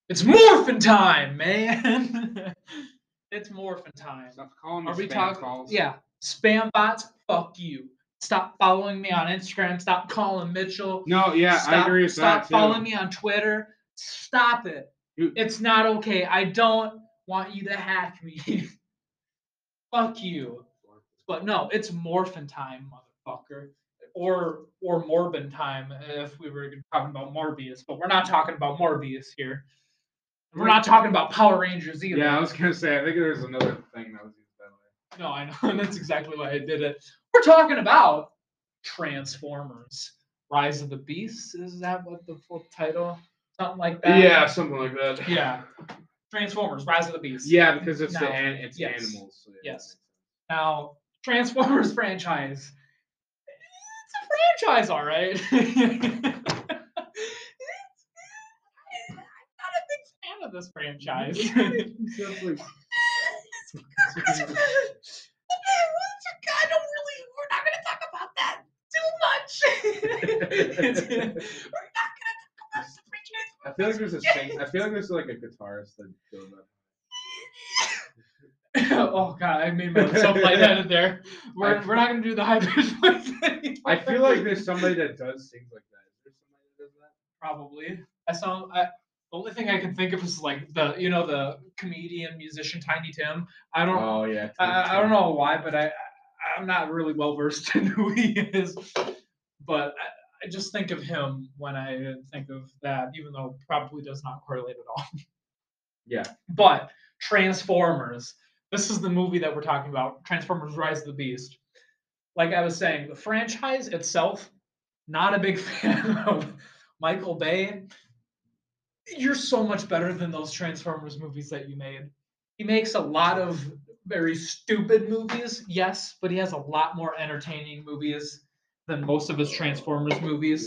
It's morphin' time, man. It's morphin' time. Stop calling me Are we spam talking? calls. Yeah, spam bots. Fuck you. Stop following me on Instagram. Stop calling Mitchell. No, yeah, Stop, I agree with stop that too. following me on Twitter. Stop it. It's not okay. I don't want you to hack me. Fuck you. But no, it's morphin' time, motherfucker. Or Morbin time if we were talking about Morbius, but we're not talking about Morbius here. We're not talking about Power Rangers either. Yeah, I was gonna say. I think there's another thing that was used that way. No, I know, and that's exactly why I did it. We're talking about Transformers: Rise of the Beasts. Is that what the full title? Something like that. Yeah, something like that. Yeah. Transformers: Rise of the Beasts. Yeah, because it's Now, it's yes. animals. So yeah, Yes. Now, Transformers franchise. It's a franchise, all right. I'm not a big fan of this franchise. I don't really. We're not going to talk about that too much. We're not going to talk about the franchise. I feel like there's a sing. I feel like there's like a guitarist that goes up. Oh god, I made myself lightheaded there. We're not going to do the high pitch voice anymore. I feel like there's somebody that does things like that. Is there somebody that does that? Probably. The only thing I can think of is like the comedian musician Tiny Tim. I don't. Oh yeah. I don't know why, but I'm not really well versed in who he is. But I just think of him when I think of that, even though it probably does not correlate at all. Yeah. But Transformers. This is the movie that we're talking about. Transformers: Rise of the Beast. Like I was saying, the franchise itself, not a big fan of Michael Bay. You're so much better than those Transformers movies that you made. He makes a lot of very stupid movies, yes, but he has a lot more entertaining movies than most of his Transformers movies.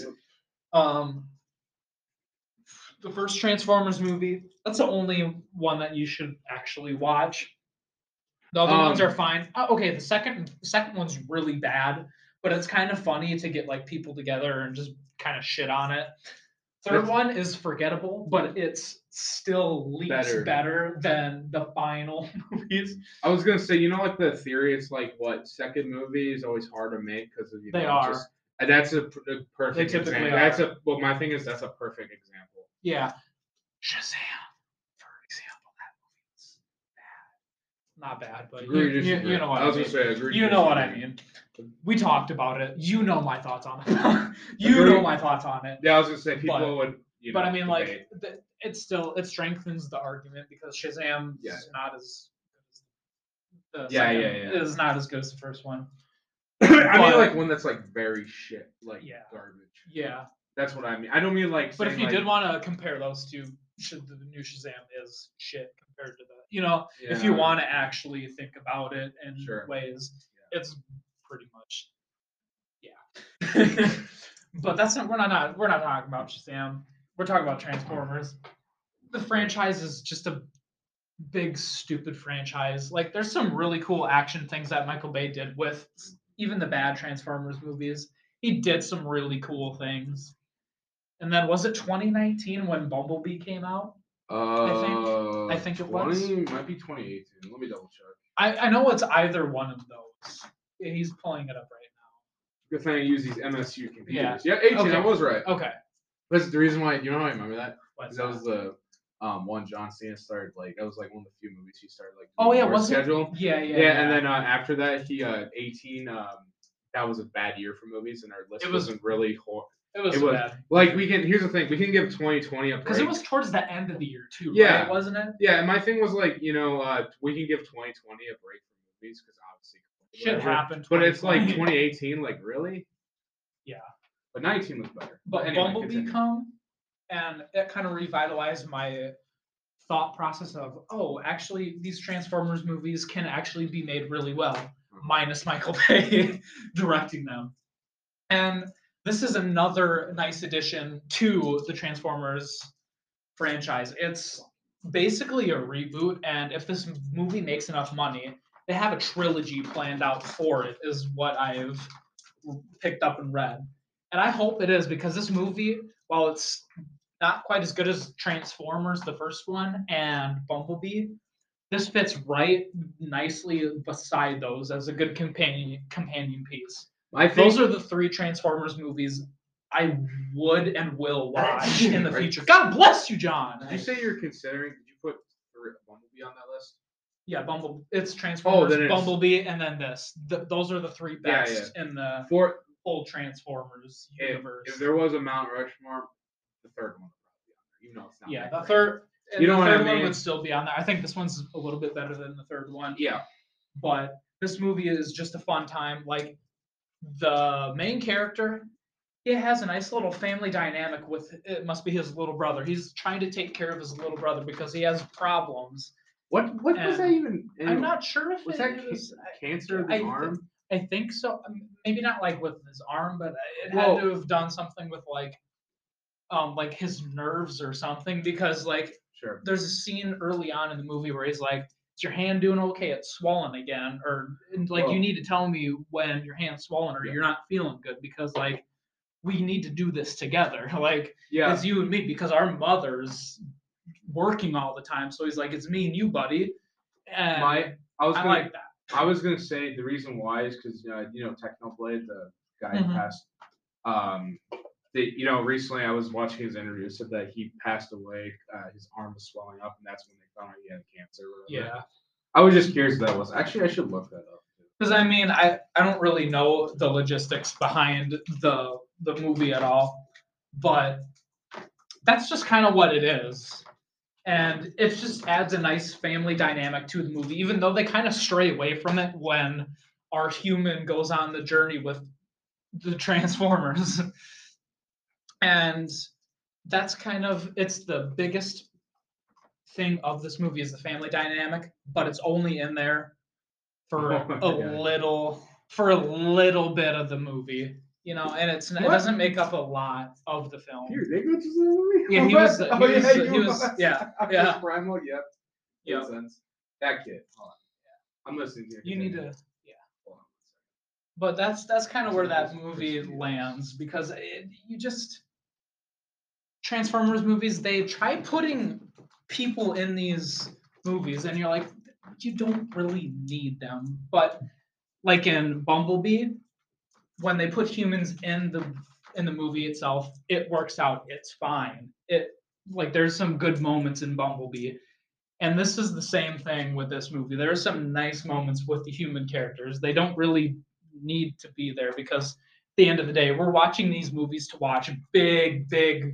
The first Transformers movie, that's the only one that you should actually watch. The other ones are fine. Okay, the second one's really bad, but it's kind of funny to get like people together and just kind of shit on it. Third one is forgettable, but it's still leaps better than the final movies. I was gonna say, like the theory, it's like what second movie is always hard to make because of they are. That's a perfect example. My thing is that's a perfect example. Yeah, Shazam, for example, that movie's bad. Not bad, but you know what I mean. You know what I mean. We talked about it. You know my thoughts on it. know my thoughts on it. Yeah, I was gonna say people would. But I mean, like, it strengthens the argument because Shazam is not as good as the second. It is not as good as the first one. I mean, like one that's like very shit, like garbage. Yeah, that's what I mean. I don't mean like. But if you did want to compare those two, the new Shazam is shit compared to the. If you want to actually think about it in ways, it's pretty much. Yeah. But that's not. We're not talking about Shazam. We're talking about Transformers. The franchise is just a big, stupid franchise. Like, there's some really cool action things that Michael Bay did with even the bad Transformers movies. He did some really cool things. And then, was it 2019 when Bumblebee came out? I think it was. Might be 2018. Let me double check. I know it's either one of those. He's pulling it up right now. Good thing I use these MSU computers. Yeah, 18. Okay. I was right. Okay. That's the reason why. You know how I remember that? That was the one John Cena started that was like one of the few movies he started schedule. Yeah. And then after that he 18 that was a bad year for movies and our list wasn't really it was bad. Like here's the thing, we can give 2020 a break. Because it was towards the end of the year too, right? Wasn't it? Yeah, and my thing was like, we can give 2020 a break for movies because obviously shit happened. But it's like 2018, like really? Yeah. But 19 was better. But anyway, Bumblebee come, and it kind of revitalized my thought process of, actually, these Transformers movies can actually be made really well, minus Michael Bay directing them. And this is another nice addition to the Transformers franchise. It's basically a reboot, and if this movie makes enough money, they have a trilogy planned out for it, is what I've picked up and read. And I hope it is, because this movie, while it's not quite as good as Transformers, the first one, and Bumblebee. This fits right nicely beside those as a good companion piece. Those are the 3 Transformers movies I would and will watch in the future. God bless you, John. Did you say you're considering? Did you put Bumblebee on that list? Yeah, Bumblebee. It's Transformers, Bumblebee, and then this. Those are the 3 best in the whole Transformers universe. If there was a Mount Rushmore, the third one would probably be on there, even though it's not. Yeah, the third. You know what I mean? The third one would still be on there. I think this one's a little bit better than the third one. Yeah. But this movie is just a fun time. Like, the main character, he has a nice little family dynamic with, it must be his little brother. He's trying to take care of his little brother because he has problems. What was that even? Anyway, I'm not sure if was that cancer of the arm? I think so. Maybe not like with his arm, but it had to have done something with like his nerves or something, because like there's a scene early on in the movie where he's like, "Is your hand doing okay? It's swollen again," or like, "You need to tell me when your hand's swollen or you're not feeling good, because like we need to do this together, like it's you and me, because our mother's working all the time." So he's like, "It's me and you, buddy." And I like that. I was gonna say the reason why is because Technoblade, the guy who passed. Recently I was watching his interview. It said that he passed away. His arm was swelling up, and that's when they found out he had cancer. Yeah. I was just curious what that was. Actually, I should look that up. Because I mean, I don't really know the logistics behind the movie at all, but that's just kind of what it is. And it just adds a nice family dynamic to the movie, even though they kind of stray away from it when our human goes on the journey with the Transformers. And that's kind of, it's the biggest thing of this movie is the family dynamic, but it's only in there for a little bit of the movie. And it doesn't make up a lot of the film. Here, they go to the movie. Yeah, he was. Yeah. Primal, yep. Yeah. Makes sense. That kid. Hold on. Yeah. I'm listening here. You need to. Yeah. Hold on 1 second. But that's kind of where that movie lands, because Transformers movies, they try putting people in these movies, and you're like, you don't really need them. But like in Bumblebee, when they put humans in the movie itself, it works out. It's fine. There's some good moments in Bumblebee, and this is the same thing with this movie. There are some nice moments with the human characters. They don't really need to be there, because at the end of the day, we're watching these movies to watch big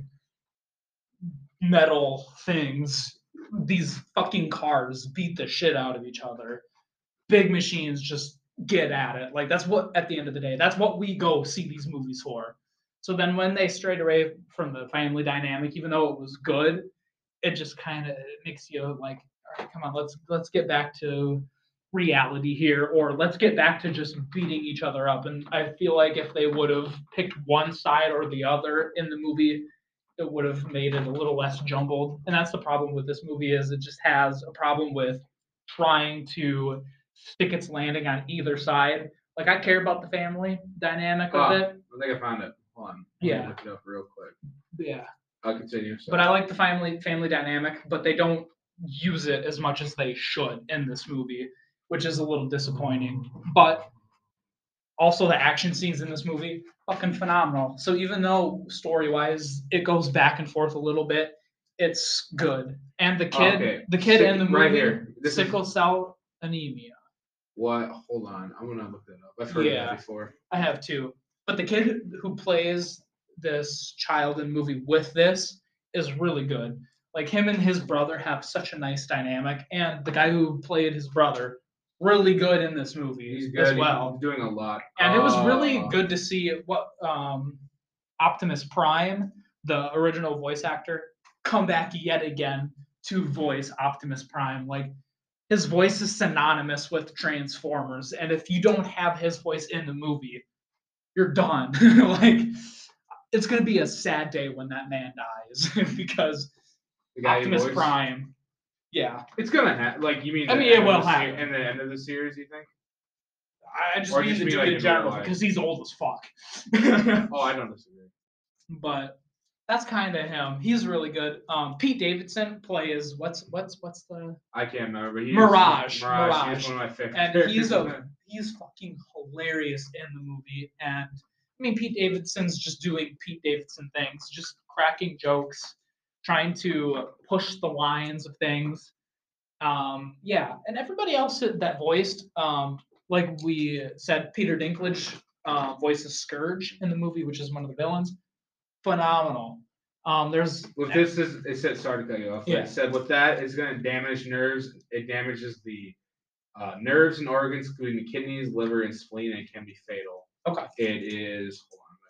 metal things. These fucking cars beat the shit out of each other. Big machines just get at it. Like, that's what, at the end of the day, that's what we go see these movies for. So then when they strayed away from the family dynamic, even though it was good, it just kind of makes you like, all right, come on, let's get back to reality here, or let's get back to just beating each other up. And I feel like if they would have picked one side or the other in the movie, it would have made it a little less jumbled. And that's the problem with this movie, is it just has a problem with trying to stick its landing on either side. Like, I care about the family dynamic of it. I think I found it. Hold on. Yeah. Look it up real quick. Yeah. I'll continue. But I like the family dynamic, but they don't use it as much as they should in this movie, which is a little disappointing. But also the action scenes in this movie, fucking phenomenal. So even though story-wise it goes back and forth a little bit, it's good. And the kid in the movie, right here. Sickle cell anemia. What? Hold on. I'm going to look that up. I've heard of that before. I have too. But the kid who plays this child in the movie with this is really good. Like, him and his brother have such a nice dynamic. And the guy who played his brother, really good in this movie as well. He's doing a lot. And it was really good to see what Optimus Prime, the original voice actor, come back yet again to voice Optimus Prime. Like, his voice is synonymous with Transformers, and if you don't have his voice in the movie, you're done. Like, it's gonna be a sad day when that man dies, because Optimus Prime. Yeah, it's gonna happen. Like, you mean? I mean, it will happen. In the end of the series, you think? I just mean the dude in general, because he's old as fuck. Oh, I don't disagree. But That's kind of him. He's really good. Pete Davidson plays what's the I can't remember. But Mirage. He's one of my favorites. And he's fucking hilarious in the movie. And I mean, Pete Davidson's just doing Pete Davidson things, just cracking jokes, trying to push the lines of things. Yeah, and everybody else that voiced, like we said, Peter Dinklage voices Scourge in the movie, which is one of the villains. Phenomenal. There's with this is it said sorry to cut you off. Yeah. It said with that it's going to damage nerves. It damages the nerves and organs, including the kidneys, liver, and spleen, and it can be fatal. Okay. It is. Hold on.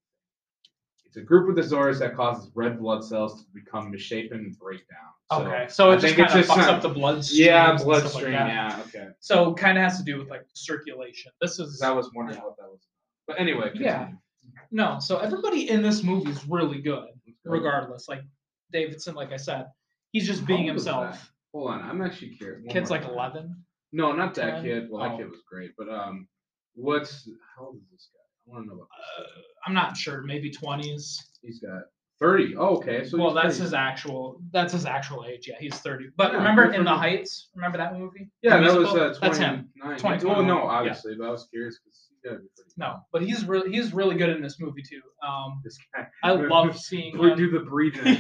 It's a group of disorders that causes red blood cells to become misshapen and break down. Okay, so it just kind of fucks up the bloodstream. Yeah, bloodstream. Like yeah, okay. So kind of has to do with like circulation. This is. I was wondering what that was. But anyway. Continue. Yeah. No, so everybody in this movie is really good, regardless. Like Davidson, like I said, he's just being himself. Hold on, I'm actually curious. Kid's like 11. No, not that 10? Kid. Well, that kid was great, but how old is this guy? I want to know about this. I'm not sure. Maybe 20s. He's got 30. Oh, okay. So well, that's his actual age. Yeah, he's 30. But yeah, remember In the Heights? Remember that movie? Yeah, that was 29. That's him. 20. Oh no, obviously, but I was curious because he's got to be pretty. No, but he's really good in this movie too. This guy. I love seeing him do the breathing.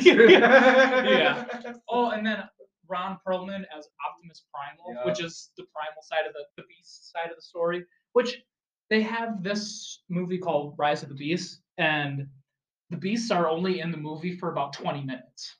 Yeah. Oh, and then Ron Perlman as Optimus Primal, which is the primal side of the beast side of the story. Which they have this movie called Rise of the Beasts, and the beasts are only in the movie for about 20 minutes.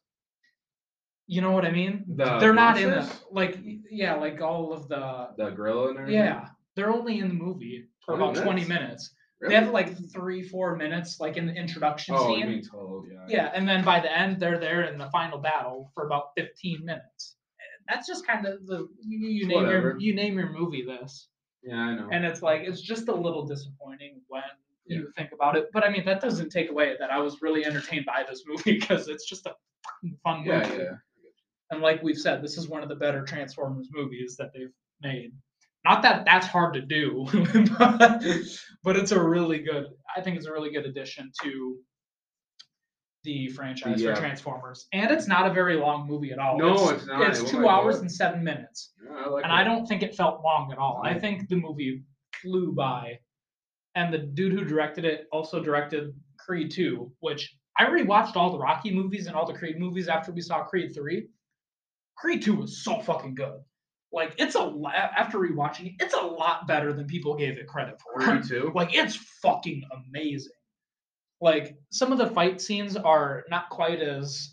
You know what I mean? They're not in the like all of the gorilla and everything. Yeah, they're only in the movie for about 20 minutes. Really? They have like 3-4 minutes, like in the introduction scene. Oh, you mean total? Yeah. Yeah, and then by the end, they're there in the final battle for about 15 minutes. That's just kind of you name your movie this. Yeah, I know. And it's like it's just a little disappointing when you think about it. But I mean, that doesn't take away that I was really entertained by this movie because it's just a fun movie. Yeah. And like we've said, this is one of the better Transformers movies that they've made. Not that that's hard to do, but it's a really good. I think it's a really good addition to the franchise for Transformers, and it's not a very long movie at all. No, it's not. It's 2 hours and 7 minutes, yeah, I don't think it felt long at all. I think the movie flew by, and the dude who directed it also directed Creed 2, which I rewatched all the Rocky movies and all the Creed movies after we saw Creed 3. Creed 2 was so fucking good. Like after rewatching it, it's a lot better than people gave it credit for. Creed 2? Like it's fucking amazing. Like some of the fight scenes are not quite as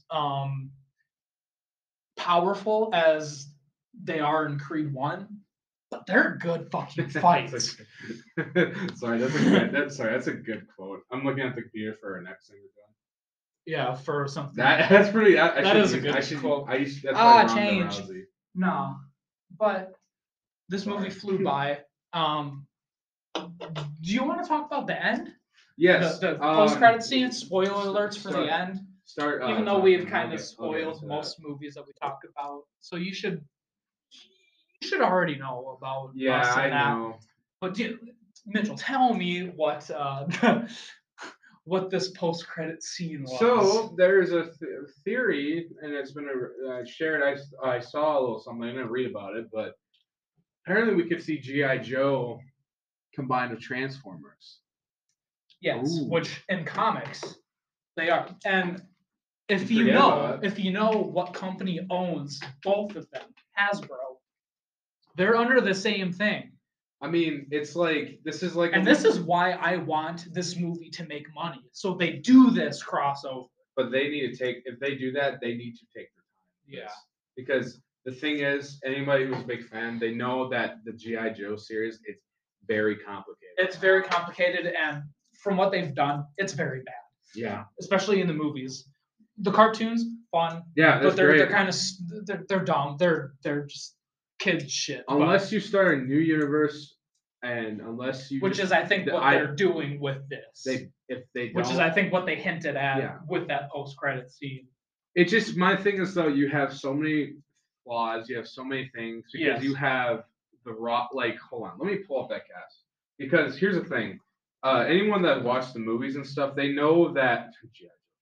powerful as they are in Creed 1, but they're good fucking fights. That's a good quote. I'm looking at the computer for an X-Singer gun. Yeah, for something. That's pretty. That is a good quote. Change. No, but this movie flew by. Do you want to talk about the end? Yes. The post-credit scene. Spoiler alerts for the end. Even though we've kind of spoiled most movies that we talk about, so you should already know about. Yeah, us and I know. But Mitchell, tell me what what this post-credit scene was. So there's a theory, and it's been shared. I saw a little something. I didn't read about it, but apparently we could see G.I. Joe combined with Transformers. Yes, which in comics they are. And if you know what company owns both of them, Hasbro, they're under the same thing. I mean, it's like this is like, and this is why I want this movie to make money. So they do this crossover. But they need to take. If they do that, they need to take their time. Yeah. Because the thing is, anybody who's a big fan, they know that the G.I. Joe series, it's very complicated. It's very complicated, and from what they've done, it's very bad. Yeah. Especially in the movies. The cartoons, fun. Yeah, but they're kind of they're dumb. They're just kids shit. Unless you start a new universe, and unless you, which is I think what they're doing with this. Which is I think what they hinted at with that post-credit scene. It's just my thing is though you have so many flaws, you have so many things because you have the raw. Like, hold on, let me pull up that cast because here's the thing. Anyone that watched the movies and stuff, they know that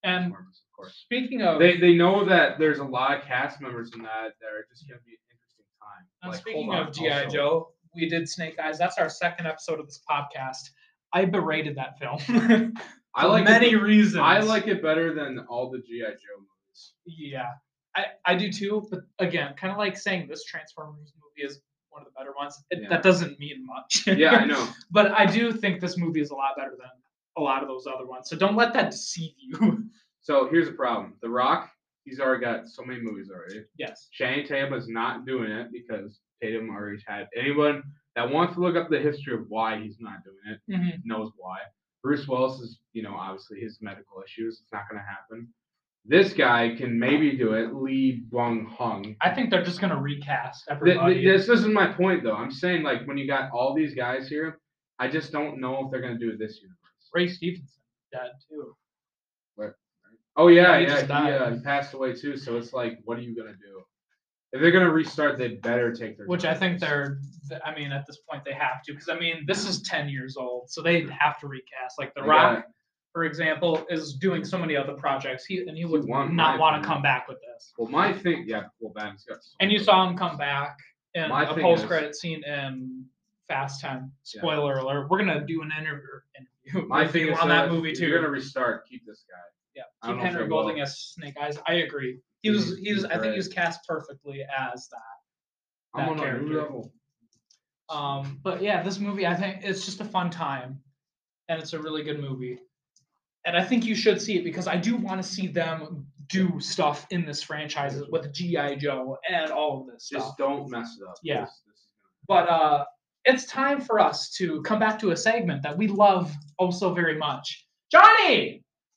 And of course. Speaking of, they know that there's a lot of cast members in that are just going to be an interesting time. And like, speaking of G.I. Joe, we did Snake Eyes. That's our second episode of this podcast. I berated that film. I like many reasons. I like it better than all the G.I. Joe movies. Yeah, I do too. But again, kind of like saying this Transformers movie is one of the better ones. That doesn't mean much. Yeah, I know. But I do think this movie is a lot better than a lot of those other ones. So don't let that deceive you. So here's the problem. The Rock, he's already got so many movies already. Yes. Channing Tatum is not doing it because Tatum already had. Anyone that wants to look up the history of why he's not doing it knows why. Bruce Willis is, obviously his medical issues. It's not going to happen. This guy can maybe do it. Lee Byung-hun. I think they're just going to recast everybody. This isn't my point, though. I'm saying, like, when you got all these guys here, I just don't know if they're going to do it this universe. Ray Stevenson dead, too. What? Oh, yeah. He passed away, too. So it's like, what are you going to do? If they're going to restart, they better take their Which I think at this point they have to. Because, this is 10 years old. So they have to recast. Like, The Rock, for example, is doing so many other projects. He would not want to come back with this. Well, my thing, Ben's got and you saw him come back in a post-credit scene in Fast 10. Spoiler alert. We're going to do an interview. My thing is on that movie, too. You're going to restart. Keep this guy. Yeah, keep Henry Golding as Snake Eyes. I agree. I think he was cast perfectly as that character. But yeah, this movie, I think it's just a fun time, and it's a really good movie. And I think you should see it because I do want to see them do stuff in this franchise with G.I. Joe and all of this stuff. Just don't mess it up. Yeah. But it's time for us to come back to a segment that we love oh so very much. Johnny!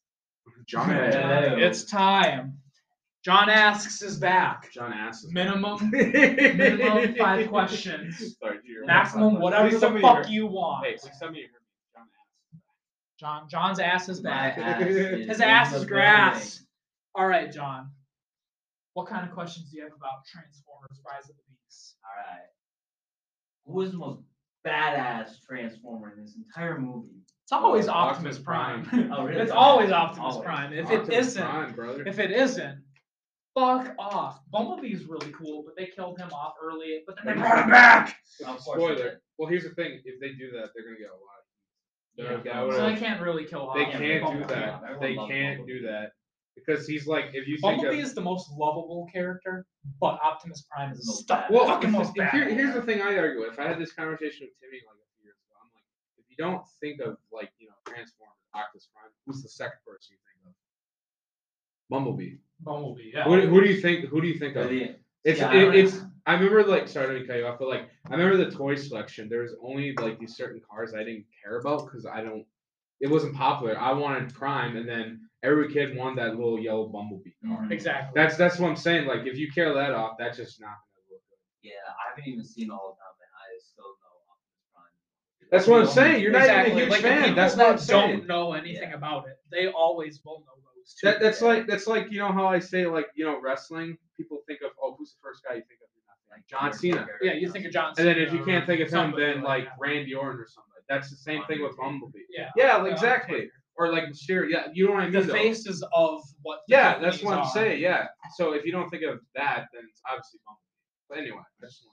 It's time. John Asks is back. John Asks. Minimum 5 questions. Maximum whatever the fuck you want. Hey, please tell me you heard me. John Asks. John's ass is back. His ass is grass. All right, John. What kind of questions do you have about Transformers: Rise of the Beasts? All right. Who is the most badass Transformer in this entire movie? It's always Optimus Prime. Oh, really? It's always Optimus Prime. If it isn't, fuck off. Bumblebee's really cool, but they killed him off early. But then they brought him back. Spoiler. Well, here's the thing: if they do that, they're gonna get a lot. So they can't really kill off. They can't do that. They can't do that because he's like, if you think Bumblebee is the most lovable character, but Optimus Prime is the fucking most bad. Here's the thing I argue with. If I had this conversation with Timmy like a few years ago, I'm like, if you don't think of Transformers, Optimus Prime, who's the second person you think of? Bumblebee. Yeah. Who do you think of? It's. I remember sorry to cut you off, but I remember the toy selection. There was only these certain cars I didn't care about because it wasn't popular. I wanted Prime, and then every kid wanted that little yellow Bumblebee car. Exactly. That's what I'm saying. Like, if you care that off, that's just not gonna look good. Yeah, I haven't even seen all of them, and I still know Optimus Prime. That's what I'm saying. You're not even a huge fan. That's what I'm saying. Don't know anything about it. They always will know those two. That's like how I say wrestling. People think of who's the first guy you think of? John Cena. Yeah, you think of John Cena. And then if you can't think of him, then Randy Orton or somebody. That's the same thing with Bumblebee. Yeah, exactly. Or Mysterio. Yeah, you know what I mean. The faces of what. That's what I'm saying. Yeah. So if you don't think of that, then it's obviously Bumblebee. But anyway,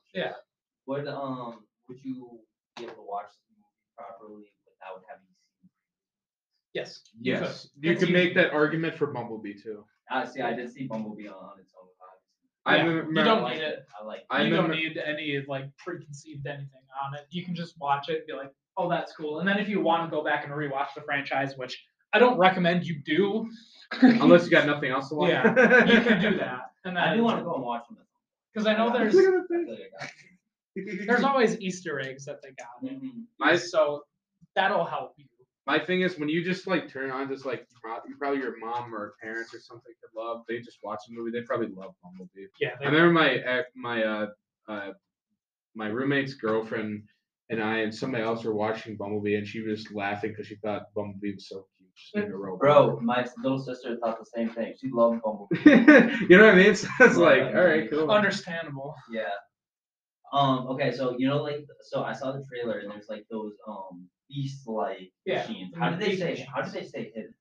Would you be able to watch the movie properly without having seen? Yes. Yes. You can make that argument for Bumblebee too. I did see Bumblebee on its own. You don't need it. You don't need any preconceived anything on it. You can just watch it and be like, oh, that's cool. And then if you want to go back and rewatch the franchise, which I don't recommend you do. Unless you got nothing else to watch. Yeah, you can do that. And then I do want to go and watch them. Because I know there's always Easter eggs that they got. Mm-hmm. So that'll help you. My thing is when you just turn on probably your mom or parents or something could love. They just watch the movie. They probably love Bumblebee. Yeah. I remember my roommate's girlfriend and I and somebody else were watching Bumblebee and she was laughing because she thought Bumblebee was so cute. Just being a robot. Bro, my little sister thought the same thing. She loved Bumblebee. You know what I mean? So it's all right, cool. Understandable. Yeah. Okay, so so I saw the trailer and there's those beast-like machines. How did they stay hidden?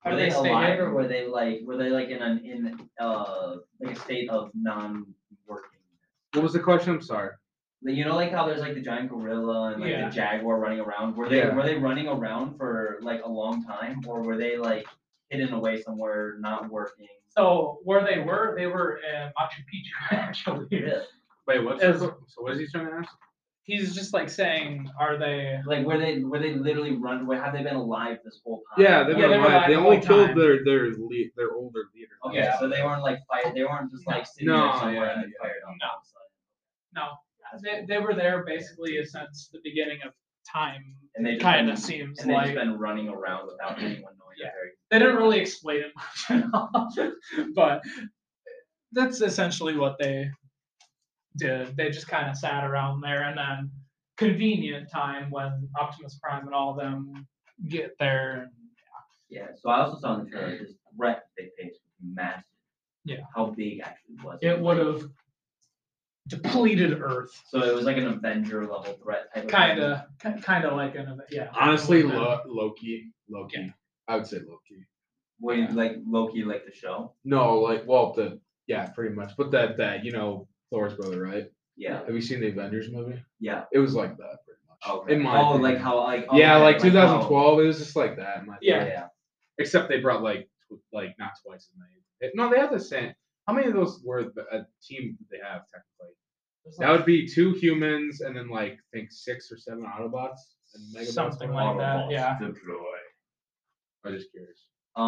Were they alive or were they like in like a state of non-working? What was the question? I'm sorry. You know, like how there's like the giant gorilla and like the jaguar running around. Were they running around for like a long time, or were they like hidden away somewhere, not working? So where they were in Machu Picchu actually. Really? Wait, so what is he trying to ask? He's just like saying, are they like were they literally run? Have they been alive this whole time? Yeah, they've been alive. They only killed their older leader. Okay, so they weren't like fired. They weren't just like sitting there somewhere and then fired on. No, they were there basically since the beginning of time. And they kind of seems and like they've just been running around without anyone knowing. Yeah, they didn't really explain it much at all, but that's essentially what they did. They just kind of sat around there, and then convenient time when Optimus Prime and all of them get there. And, yeah. So I also saw in the trailer this threat they faced was massive. Yeah. How big actually was it? It would have depleted Earth. So it was like an Avenger level threat type of kind of like an yeah. Honestly, Loki. Yeah. I would say Loki. What do you like Loki like the show? No, like pretty much. But that Thor's brother, right? Yeah. Have you seen the Avengers movie? Yeah. It was like that pretty much. Okay. In my opinion. like how like yeah, like 2012. It was just like that. Yeah. Except they brought like not twice as many. No, they have the same. How many of those were a team they have technically? That would be 2 humans and then like I think 6 or 7 Autobots and Megabots. Something like that. Yeah. Deploy. I'm just curious.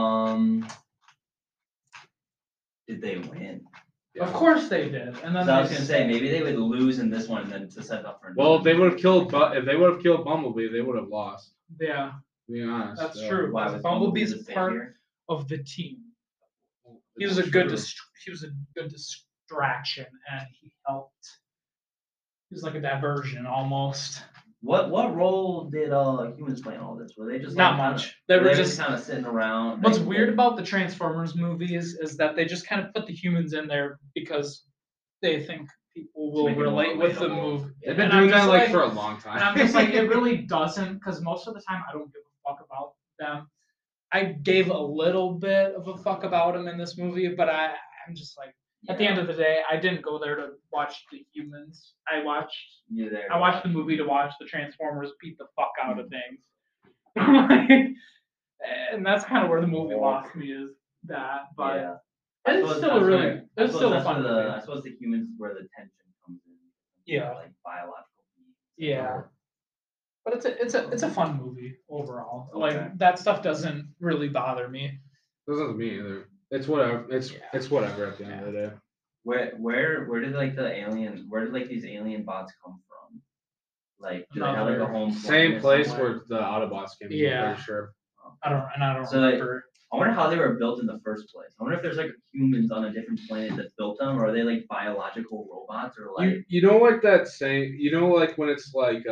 Did they win? Yeah. Of course they did. And then I was gonna say maybe they would lose in this one and then to set up for. Well, if they would have killed Bumblebee, they would have lost. Yeah. To be honest. That's true. Why was Bumblebee's part of the team? He was a good distraction, and he helped. He was like a diversion almost. What role did humans play in all this? Were they just not much? They were just kind of sitting around. What's weird about the Transformers movies is that they just kind of put the humans in there because they think people will relate with the movie. They've been doing that like for a long time. And I'm just like, it really doesn't, because most of the time I don't give a fuck about them. I gave a little bit of a fuck about them in this movie, but I'm just like, at the end of the day, I didn't go there to watch the humans. I watched the movie to watch the Transformers beat the fuck out of things. And that's kind of where the movie lost me, is that. But it's still a fun movie. I suppose the humans is where the tension comes in. Yeah. Like biological needs. Yeah. But it's a fun movie overall. Okay. Like that stuff doesn't really bother me. Doesn't me either. It's whatever. It's whatever at the end of the day. Where did like these alien bots come from? Like do they have like a home? Same place where the Autobots came from. Yeah. I'm pretty sure. I don't remember. I wonder how they were built in the first place. I wonder if there's like humans on a different planet that built them, or are they like biological robots, or like you know like that saying, you know, like when it's like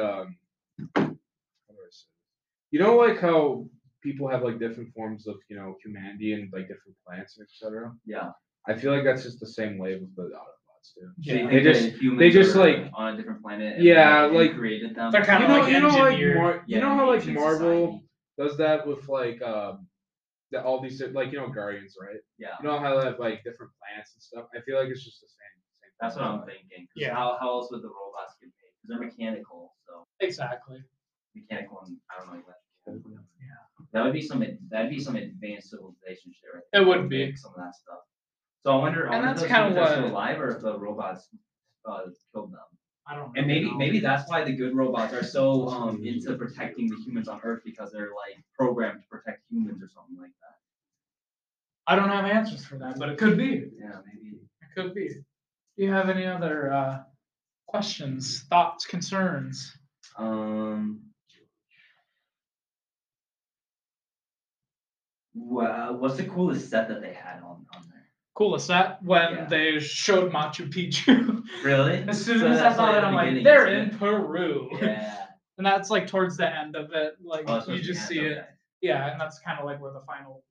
you know like how people have like different forms of humanity and like different plants, etc. Yeah. I feel like that's just the same way with the Autobots too. Yeah. They just like on a different planet. And like created them. They're kind of like engineered. You know how like Marvel does that with like all these like Guardians, right? Yeah. You know how they have like different plants and stuff. I feel like it's just the same. That's what I'm thinking. Yeah. How else would the robots get made? Because they're mechanical, so. Exactly. Mechanical and I don't know electrical. Yeah. That'd be some advanced civilization shit, right? It would be some of that stuff. So I wonder if those humans are still alive or if the robots killed them. I don't know. And maybe that's why the good robots are so into protecting the humans on Earth, because they're like programmed to protect humans or something like that. I don't have answers for that, but it could be. Yeah, maybe. It could be. Do you have any other questions, thoughts, concerns? What's the coolest set that they had on there? Coolest set when they showed Machu Picchu. Really? As soon as I saw that, I'm like, they're in Peru. Yeah. And that's like towards the end of it. Like you just see it. Okay. Yeah, and that's kind of like where the final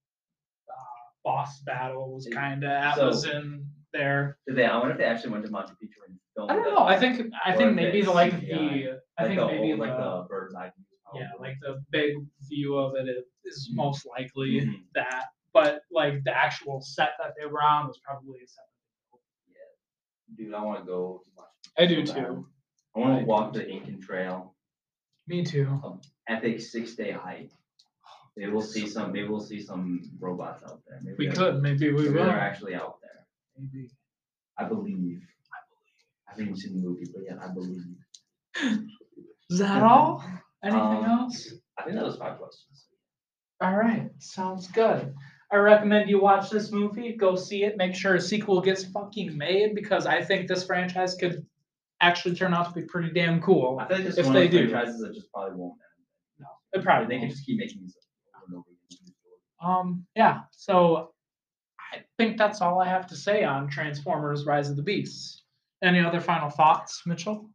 boss battle was kind of was in there. I wonder if they actually went to Machu Picchu and filmed. I don't know. I think maybe the bird's eye view. Yeah, like the big view of it is most likely that, but like the actual set that they were on was probably a set. Yeah, dude, I want to go watch. I do too. I want to walk the Incan Trail. Me too. Epic 6-day hike. Maybe we'll see some robots out there. Maybe Maybe we will. They're actually out there. Maybe. I believe. I haven't even seen the movie, but yeah, I believe. Is that all? Anything else? I think that was 5 questions. All right, sounds good. I recommend you watch this movie. Go see it. Make sure a sequel gets fucking made because I think this franchise could actually turn out to be pretty damn cool. I think this is one of the franchises that just probably won't end. No, it probably they won't. can just keep making these over and over again. Yeah. So I think that's all I have to say on Transformers: Rise of the Beasts. Any other final thoughts, Mitchell?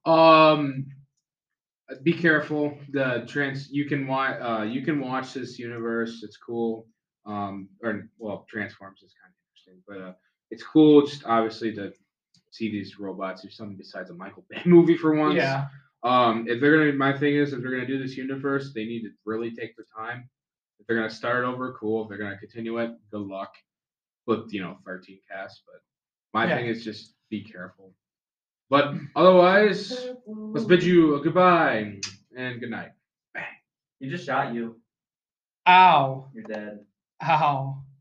Be careful. You can watch this universe. It's cool. Transformers is kind of interesting, but it's cool. Just obviously to see these robots do something besides a Michael Bay movie for once. Yeah. My thing is, if they're gonna do this universe, they need to really take their time. If they're gonna start over, cool. If they're gonna continue it, good luck. With 13 casts, but my thing is just be careful. But otherwise, let's bid you a goodbye and good night. He just shot you. Ow. You're dead. Ow.